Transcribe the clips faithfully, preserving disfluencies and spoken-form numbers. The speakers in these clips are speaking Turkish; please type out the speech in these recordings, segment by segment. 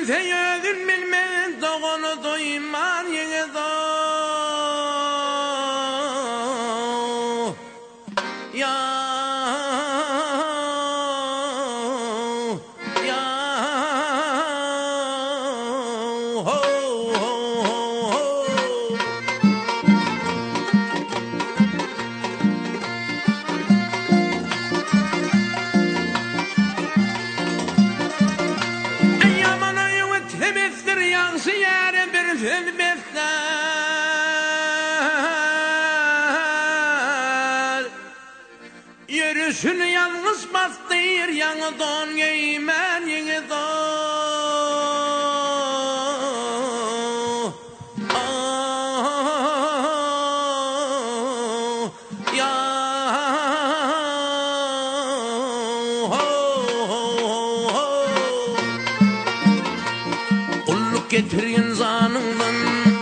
Seyödün bilmez doğunu duyman yine doğ Ya Ya Ho ho ho Siyare bir filmesler Yürüsünü yalnız bastır yanı don giymen yeni don Oh Ya Ho ho ho Kulluk getirin zanından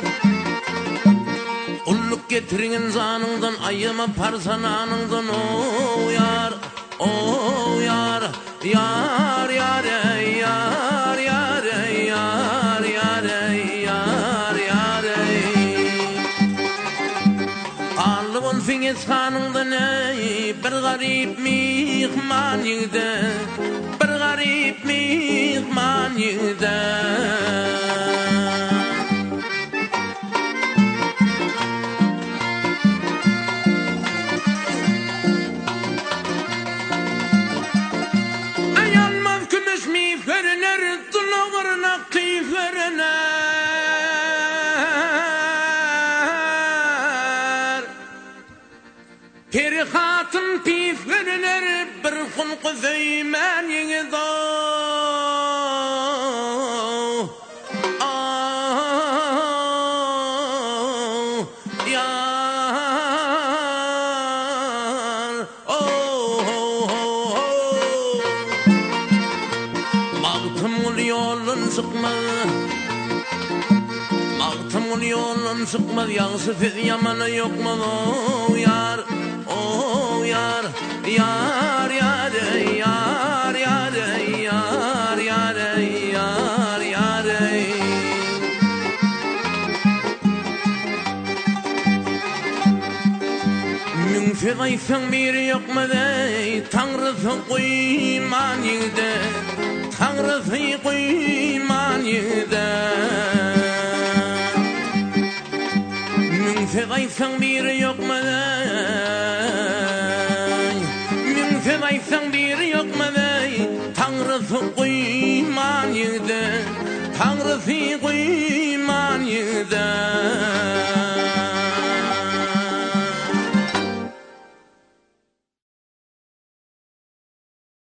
Kulluk getirin zanından Ayıma parsananından Oh yar, oh yar Yar, yar, ey yar Yar, ey yar, yar, ey yar Yar, ey Ağlıbın finiz hanından ey Bir garip mihman yigde Bir garip mihman yigde Peri hatun pif görünür bir fınqı zeymen yeni dağ Oh yar Oh oh oh Mağtımul yolun sıkmadı Mağtımul yolun sıkmadı Yağsı fiz yamanı yok mu Oh yar Oh yar, yar, yar, yar, yar, yar, yar, yar, yar. Min figayfen bir yok mu dey, Tanrısı kuyman yide, Tanrısı kuyman yide. Min figayfen bir yok mu dey, Sen bir